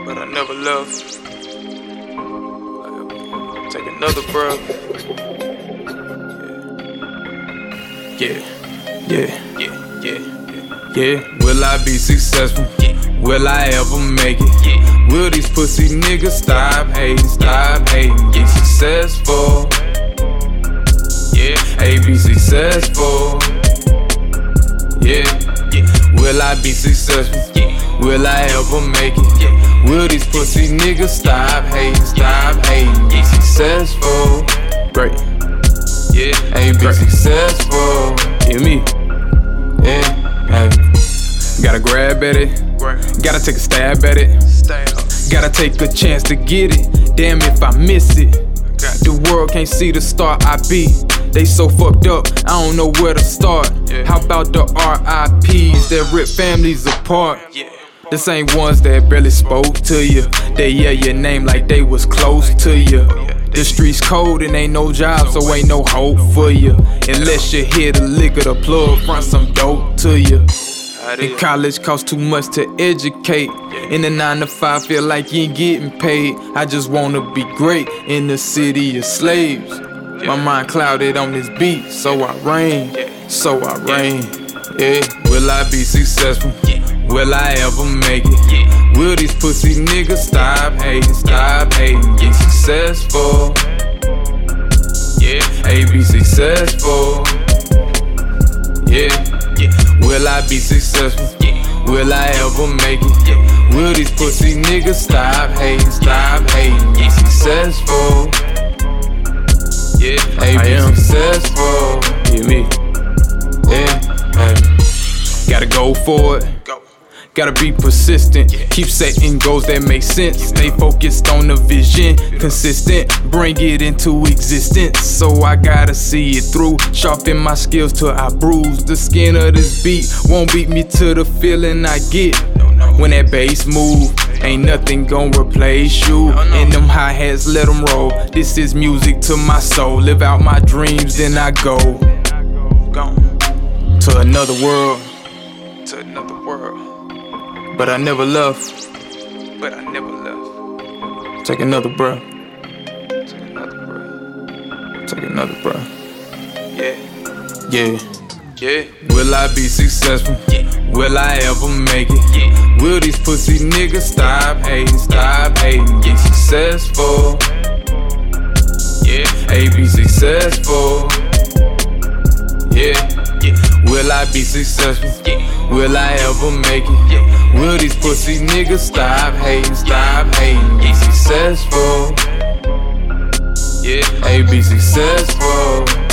but I never left. Take another breath. Yeah. Will I be successful? Will I ever make it? Will these pussy niggas stop hating, get successful? Be successful. Will I be successful? Will I ever make it? Will these pussy niggas stop hating, get successful? Great. Be successful. Me. Gotta grab at it. Gotta take a stab at it. Gotta take a chance to get it. Damn if I miss it. The world can't see the star I be. They so fucked up, I don't know where to start. How about the RIPs that rip families apart? The same ones that barely spoke to you. They yell your name like they was close to you. The streets cold and ain't no job, so ain't no hope for you. Unless you hear the lick of the plug, front some dope to you. And college costs too much to educate. In the 9 to 5, feel like you ain't getting paid. I just wanna be great in the city of slaves. My mind clouded on this beat, so I rain. Will I be successful? Will I ever make it? Will these pussy niggas stop hating, get successful? Be successful. Will I be successful? Will I ever make it? Will these pussy niggas stop hating, get successful? Be successful. Me. Gotta go for it. Gotta be persistent, keep setting goals that make sense. Stay focused on the vision, consistent, bring it into existence. So I gotta see it through, sharpen my skills till I bruise the skin of this beat. Won't beat me to the feeling I get when that bass move. Ain't nothing gon' replace you. And them hi-hats, let them roll. This is music to my soul. Live out my dreams, then I go to another world. But I never left. Take another breath. Take another breath. Will I be successful? Will I ever make it? Will these pussy niggas stop hating, get successful? Be successful. Will I be successful? Will I ever make it? Will these pussy niggas stop hating, get successful? Be successful.